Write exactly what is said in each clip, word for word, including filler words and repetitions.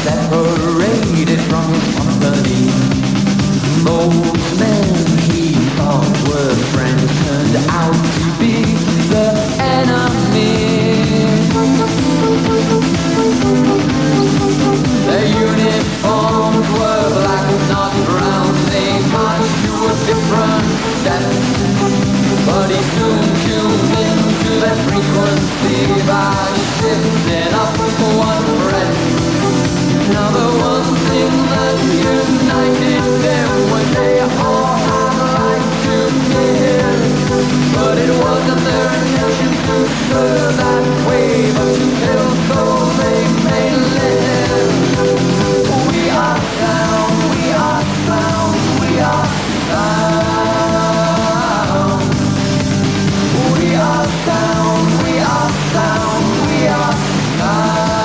separated from his company. Those men he thought were friends turned out to be the enemy. Their uniforms were black, not brown. They marched to a different step, but he soon tuned into their frequency by shifting up one breath. Now the one thing that united them was they all had life to give, but it wasn't their intention to serve that way, but to kill so they may live. We are sound, we are sound, we are sound. We are sound, we are sound, we are sound.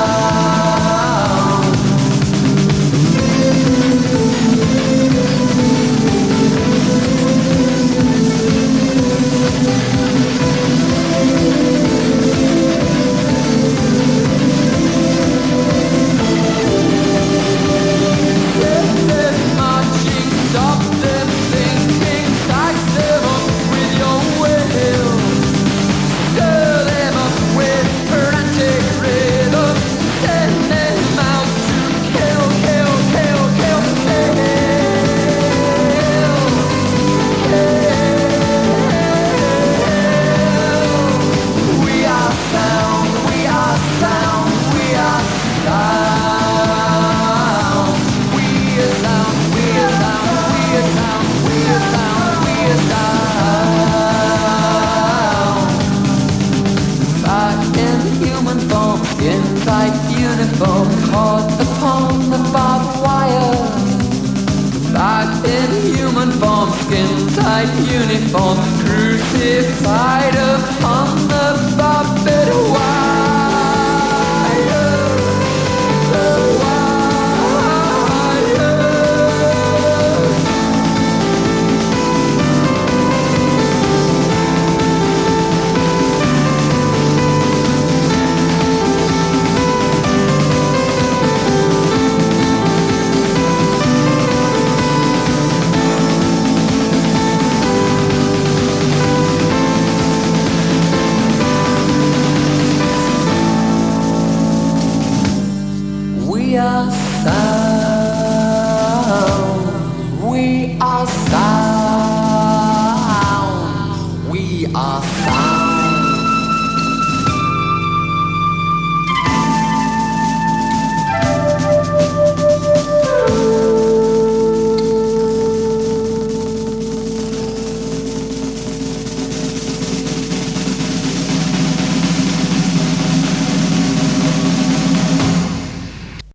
Uniform caught upon the barbed wire. Back in human form, skin-tight uniform, crucified upon the barbed wire. The wire. We are sound, we are sound.